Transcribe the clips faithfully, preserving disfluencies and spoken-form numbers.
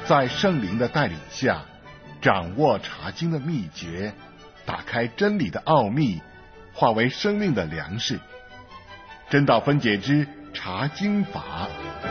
在圣灵的带领下，掌握查经的秘诀，打开真理的奥秘，化为生命的粮食。真道分解之查经法。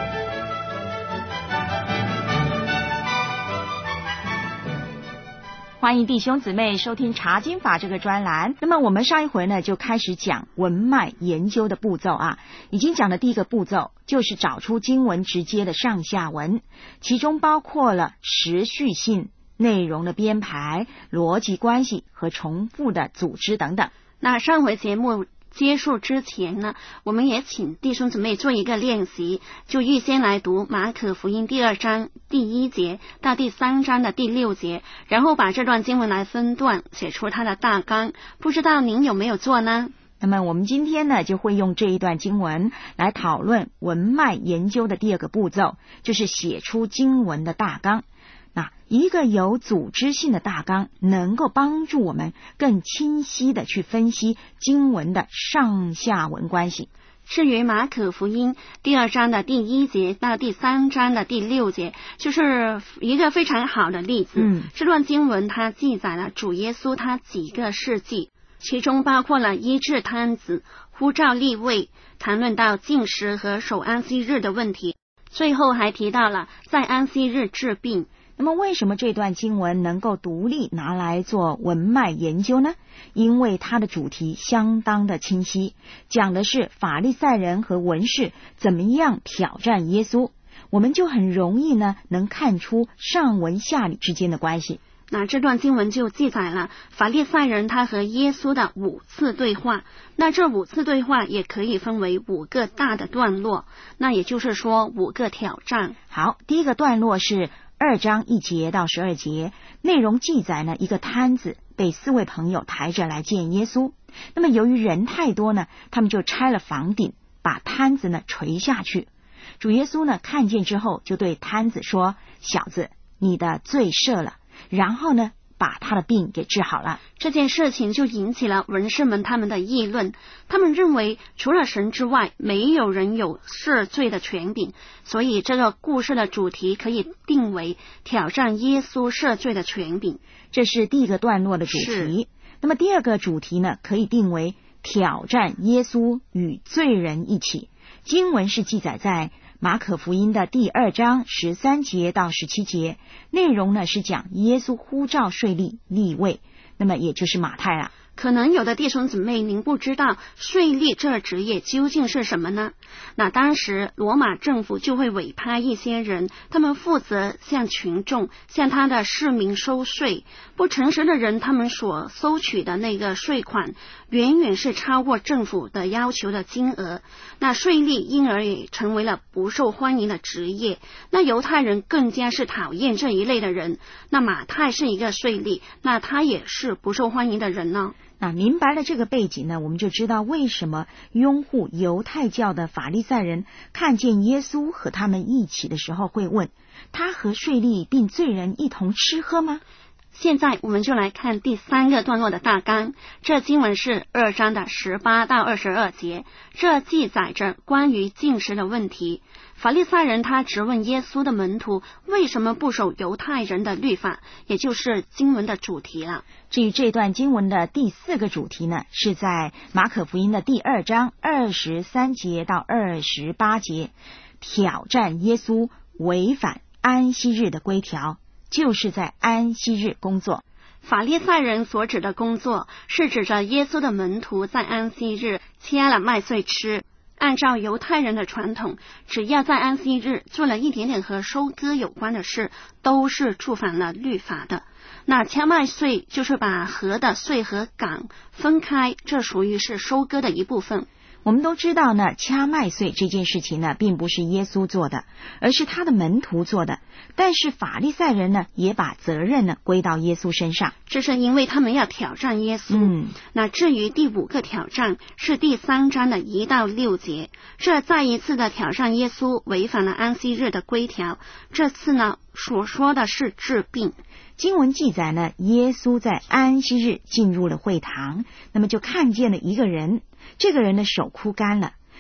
欢迎弟兄姊妹收听查经法这个专栏。那么我们上一回呢就开始讲文脉研究的步骤啊，已经讲的第一个步骤就是找出经文直接的上下文，其中包括了时序性、内容的编排、逻辑关系和重复的组织等等。 那上回节目结束之前呢，我们也请弟兄姊妹做一个练习，就预先来读马可福音第二章第一节到第三章的第六节，然后把这段经文来分段写出它的大纲。不知道您有没有做呢？ 那么我们今天呢就会用这一段经文来讨论文脉研究的第二个步骤，就是写出经文的大纲。那一个有组织性的大纲能够帮助我们更清晰的去分析经文的上下文关系。 至于马可福音第二章的第一节到第三章的第六节，就是一个非常好的例子。嗯，这段经文它记载了主耶稣他几个事迹，其中包括了医治瘫子、呼召利未，谈论到禁食和守安息日的问题，最后还提到了在安息日治病。 那么为什么这段经文能够独立拿来做文脉研究呢？因为它的主题相当的清晰，讲的是法利赛人和文士怎么样挑战耶稣，我们就很容易呢能看出上文下理之间的关系。 那这段经文就记载了法利赛人他和耶稣的五次对话，那这五次对话也可以分为五个大的段落，那也就是说五个挑战。 好，第一个段落是二章一节到十二节，内容记载呢一个摊子被四位朋友抬着来见耶稣。那么由于人太多呢，他们就拆了房顶，把摊子呢垂下去。主耶稣呢看见之后，就对摊子说：小子，你的罪赦了。然后呢把他的病给治好了。 这件事情就引起了文士们他们的议论，他们认为除了神之外，没有人有赦罪的权柄，所以这个故事的主题可以定为挑战耶稣赦罪的权柄。 这是第一个段落的主题。那么第二个主题呢，可以定为挑战耶稣与罪人一起。经文是记载在马可福音的第二章十三节到十七节，内容呢是讲耶稣呼召税吏利未，那么也就是马太了。 可能有的弟兄姊妹您不知道税吏这职业究竟是什么呢？那当时罗马政府就会委派一些人，他们负责向群众向他的市民收税。不诚实的人，他们所收取的那个税款远远是超过政府的要求的金额，那税吏因而也成为了不受欢迎的职业。那犹太人更加是讨厌这一类的人，那马太是一个税吏，那他也是不受欢迎的人呢。 那明白了这个背景呢，我们就知道为什么拥护犹太教的法利赛人看见耶稣和他们一起的时候会问，他和税吏并罪人一同吃喝吗？ 现在我们就来看第三个段落的大纲，这经文是二章的十八到二十二节，这记载着关于禁食的问题。法利赛人他质问耶稣的门徒为什么不守犹太人的律法，也就是经文的主题了。 至于这段经文的第四个主题呢，是在马可福音的第二章二十三节到二十八节，挑战耶稣违反安息日的规条，就是在安息日工作。 法利赛人所指的工作是指着耶稣的门徒在安息日切了麦穗吃。按照犹太人的传统，只要在安息日做了一点点和收割有关的事，都是触犯了律法的。那掐麦穗就是把禾的穗和秆分开，这属于是收割的一部分。 我们都知道呢，掐麦穗这件事情呢，并不是耶稣做的，而是他的门徒做的。但是法利赛人呢，也把责任呢归到耶稣身上， 这是因为他们要挑战耶稣。嗯，那至于第五个挑战是第三章的一到六节，这再一次的挑战耶稣违反了安息日的规条。这次呢，所说的是治病。 经文记载呢，耶稣在安息日进入了会堂，那么就看见了一个人，这个人的手枯干了。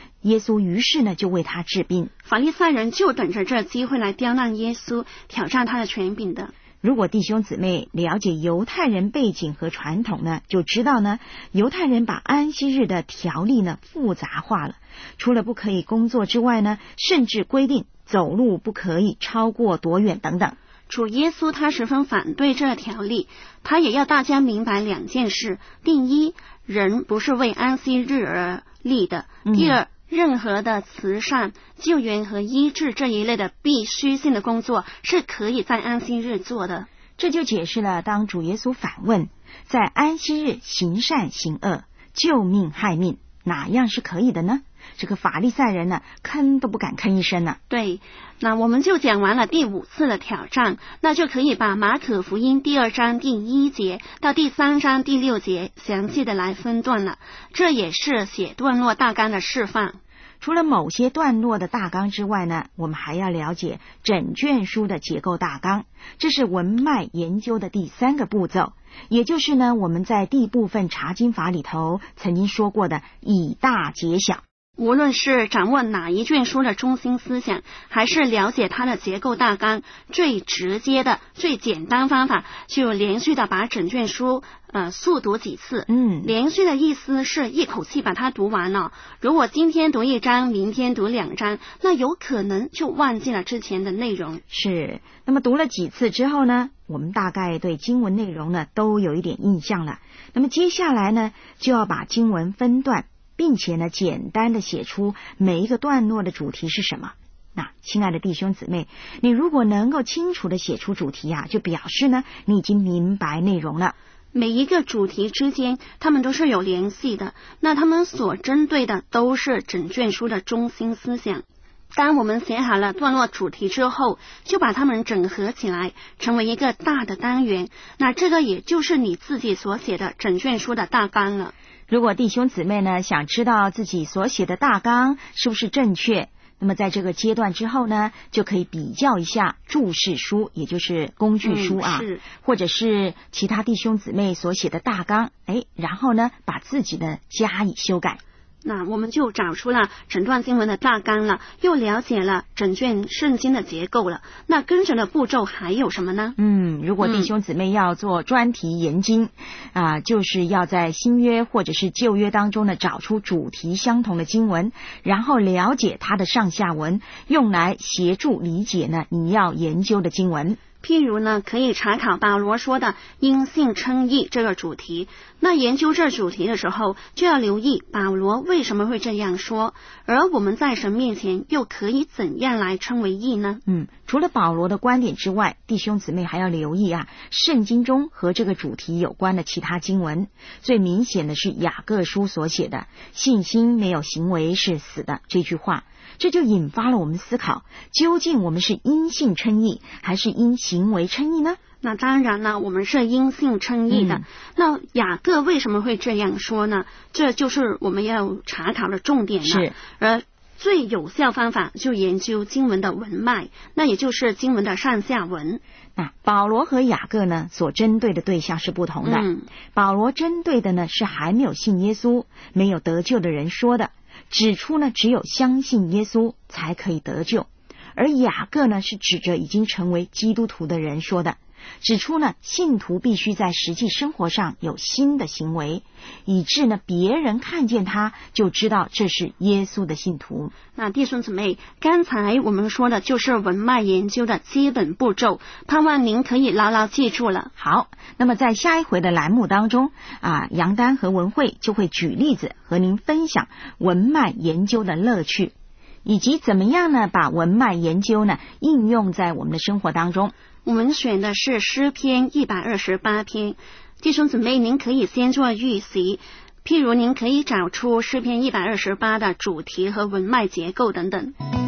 耶稣于是呢就为他治病。 法利赛人就等着这机会来刁难耶稣，挑战他的权柄的。 如果弟兄姊妹了解犹太人背景和传统呢，就知道呢，犹太人把安息日的条例呢复杂化了，除了不可以工作之外呢，甚至规定走路不可以超过多远等等。 主耶稣他十分反对这条例，他也要大家明白两件事：第一，人不是为安息日而立的；第二，嗯任何的慈善、救援和医治这一类的必须性的工作是可以在安息日做的。 这就解释了当主耶稣反问，在安息日行善行恶、救命害命，哪样是可以的呢？这个法利赛人呢，吭都不敢吭一声呢。 对，那我们就讲完了第五次的挑战，那就可以把马可福音第二章第一节到第三章第六节详细的来分段了。这也是写段落大纲的示范。 除了某些段落的大纲之外呢，我们还要了解整卷书的结构大纲，这是文脉研究的第三个步骤，也就是呢我们在第部分查经法里头曾经说过的以大结小。 无论是掌握哪一卷书的中心思想，还是了解它的结构大纲，最直接的最简单方法就连续的把整卷书呃速读几次。 嗯， 连续的意思是一口气把它读完了。如果今天读一章，明天读两章，那有可能就忘记了之前的内容。 是，那么读了几次之后呢，我们大概对经文内容呢都有一点印象了。那么接下来呢，就要把经文分段，并且呢简单的写出每一个段落的主题是什么。那亲爱的弟兄姊妹，你如果能够清楚的写出主题啊，就表示呢你已经明白内容了。 每一个主题之间他们都是有联系的，那他们所针对的都是整卷书的中心思想。当我们写好了段落主题之后，就把它们整合起来成为一个大的单元，那这个也就是你自己所写的整卷书的大纲了。 如果弟兄姊妹呢想知道自己所写的大纲是不是正确，那么在这个阶段之后呢，就可以比较一下注释书，也就是工具书啊， 嗯、是或者是其他弟兄姊妹所写的大纲，哎，然后呢把自己的加以修改。 那我们就找出了整段经文的大纲了，又了解了整卷圣经的结构了。那跟着的步骤还有什么呢？ 嗯，如果弟兄姊妹要做专题研经啊、嗯呃，就是要在新约或者是旧约当中呢找出主题相同的经文，然后了解它的上下文，用来协助理解呢你要研究的经文。 譬如呢，可以查考保罗说的因信称义这个主题。那研究这主题的时候，就要留意保罗为什么会这样说，而我们在神面前又可以怎样来称为义呢？ 嗯，除了保罗的观点之外，弟兄姊妹还要留意啊，圣经中和这个主题有关的其他经文。最明显的是雅各书所写的信心没有行为是死的这句话，这就引发了我们思考，究竟我们是因信称义还是因行为称义呢？ 那当然了，我们是因信称义的、嗯、那雅各为什么会这样说呢？这就是我们要查考的重点了。 是， 而最有效方法就研究经文的文脉，那也就是经文的上下文。 那保罗和雅各呢所针对的对象是不同的、 嗯、 保罗针对的呢是还没有信耶稣没有得救的人说的，指出呢只有相信耶稣才可以得救。而雅各呢是指着已经成为基督徒的人说的，指出呢信徒必须在实际生活上有新的行为，以致呢别人看见他就知道这是耶稣的信徒。 那弟兄姊妹，刚才我们说的就是文脉研究的基本步骤，盼望您可以牢牢记住了。 好，那么在下一回的栏目当中啊，杨丹和文慧就会举例子和您分享文脉研究的乐趣，以及怎么样呢把文脉研究呢应用在我们的生活当中。 我们选的是诗篇一百二十八篇，弟兄姊妹您可以先做预习，譬如您可以找出诗篇一百二十八的主题和文脉结构等等。